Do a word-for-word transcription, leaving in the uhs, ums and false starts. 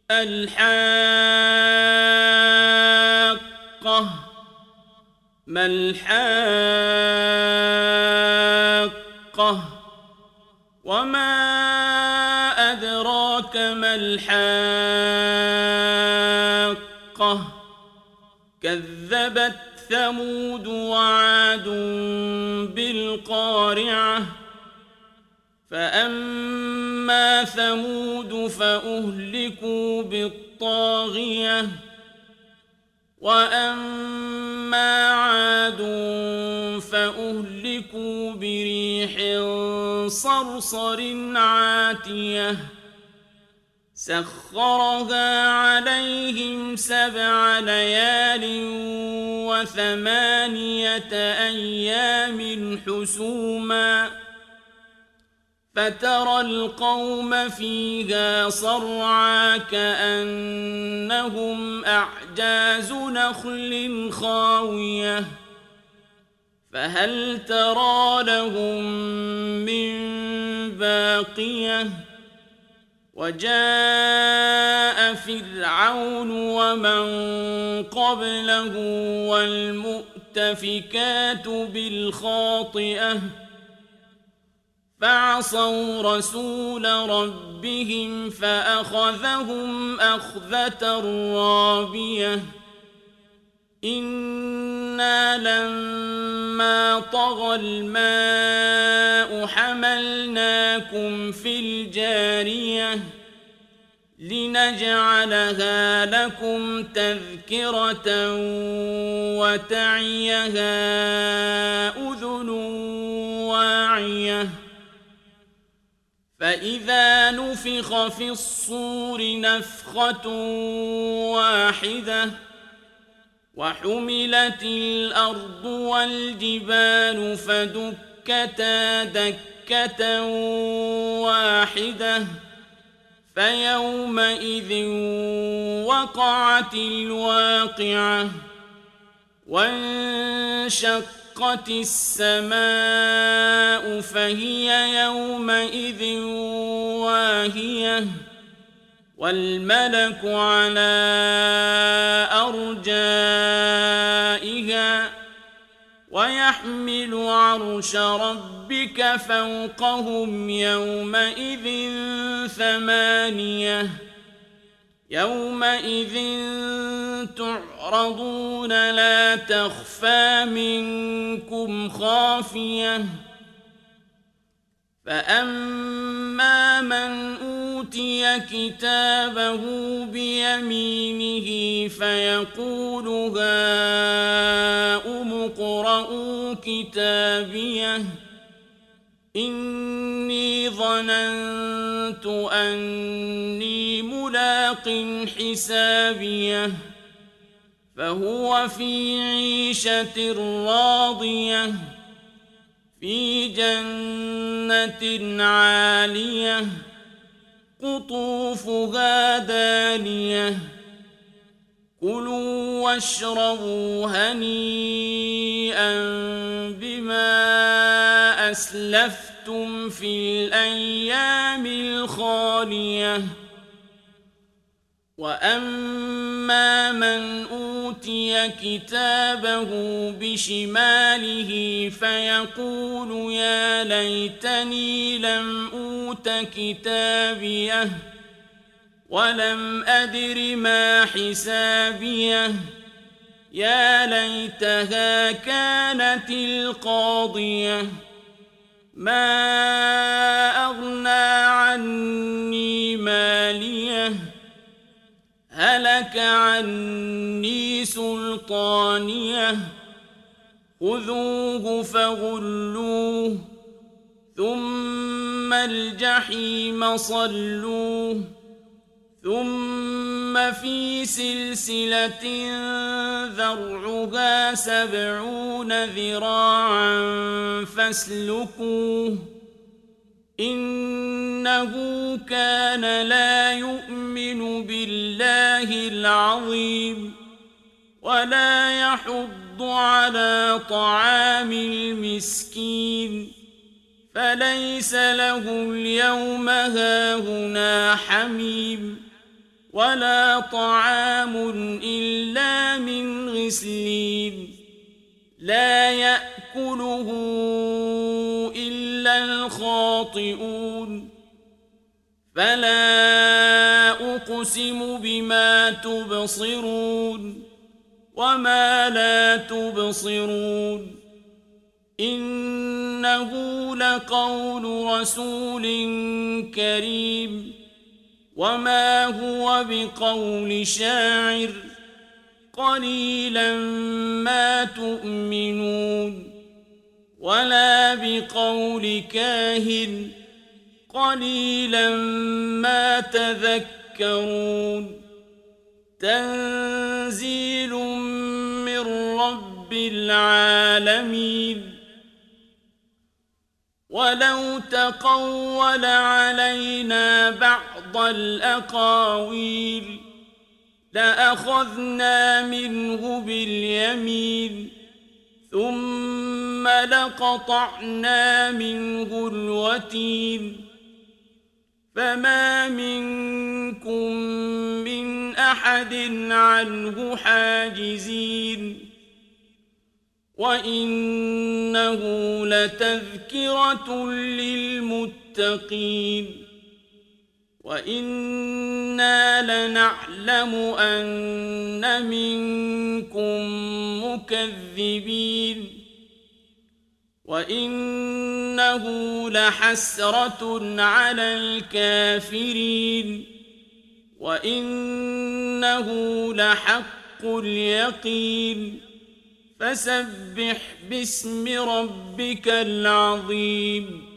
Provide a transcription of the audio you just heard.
الحاقة ما الحاقة وما أدراك ما الحاقة كذبت ثمود وعاد بالقارعة فأما ثمود فأهلكوا بالطاغية وأما عاد فأهلكوا بريح صرصر عاتية سخرها عليهم سبع ليال وثمانية أيام حسوما فترى القوم فيها صرعى كأنهم أعجاز نخل خاوية فهل ترى لهم من باقية وجاء فرعون ومن قبله والمؤتفكات بالخاطئة فعصوا رسول ربهم فأخذهم أخذة رابية إنا لما طغى الماء حملناكم في الجارية لنجعلها لكم تذكرة وتعيها أذن واعية فإذا نفخ في الصور نفخة واحدة وحملت الأرض والجبال فدكتا دكة واحدة فيومئذ وقعت الواقعة وانشقت السماء فهي يومئذ واهية والملك على أرجائها ويحمل عرش ربك فوقهم يومئذ ثمانية يومئذ تعرضون لا تخفى منكم خافية فأما من أوتي كتابه بيمينه فيقول هاؤم اقرءوا كتابيه إني ظننت أني ملاق حسابيه فهو في عيشة راضية في جنة عالية قطوفها دانية كلوا واشربوا هنيئا بما أسلفتم في الأيام الخالية وأما من أوتي كتابه بشماله فيقول يا ليتني لم أوت كتابيه ولم أدر ما حسابيه يا ليتها كانت القاضية ما أغنى عني ماليه هلك عني سلطانيه خذوه فغلوه ثم الجحيم صلوه ثم في سلسلة ذرعها سبعون ذراعا فاسلكوه إنه كان لا يؤمن بالله العظيم ولا يحض على طعام المسكين فليس له اليوم هاهنا حميم ولا طعام إلا من غسلين لا يأكله إلا الخاطئون فلا أقسم بما تبصرون وما لا تبصرون إنه لقول رسول كريم وما هو بقول شاعر قليلا ما تؤمنون ولا بقول كاهن قليلا ما تذكرون تنزيل من رب العالمين ولو تقول علينا بعض الأقاويل لأخذنا منه باليمين ثم لقطعنا منه الوتين فما منكم من أحد عنه حاجزين وإنه لتذكرة للمتقين وإنا لنعلم أن منكم مكذبين وإنه لحسرة على الكافرين وإنه لحق اليقين فسبح باسم ربك العظيم